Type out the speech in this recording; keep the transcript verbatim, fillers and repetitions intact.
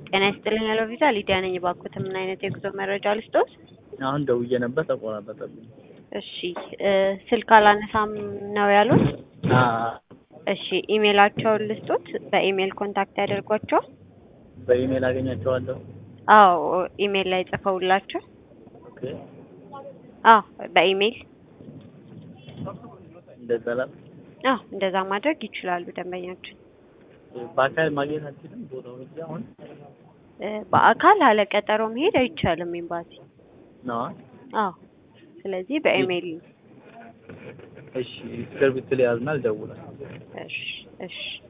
ጤና ይስጥልኝ ያለው ቪዛ ሊዲያ ነኝ። ባክዎት ምን አይነት የጉዞ መረጃ ልስጥዎት? አሁን ደውዬ ነበር ተቆራረጠብኝ። እሺ ስልክ አላነሳም ነው ያሉት? አዎ እሺ ኢሜላቸውን ልስጥዎት? በኢሜል ኮንታክት ያደርጓቸው? በኢሜል አገኛቸዋለሁ? አዎ ኢሜል ላይ ጽፈውላቸው? ኦኬ አዎ በኢሜል እንደዛ ላይ አዎ እንደዛ ማድረግ ይችላሉ ደንበኛችን። በአካል ማግኘት አትችልም ቦታው ሄጄ አሁን? በአካል አለ ቀጠሮ መሄድ አይቻልም ኤምባሲ ነው? አዎ ስለዚህ በኢሜል እሺ እስክሪብቶ ሊያዝና ልደውል። እሺ እሺ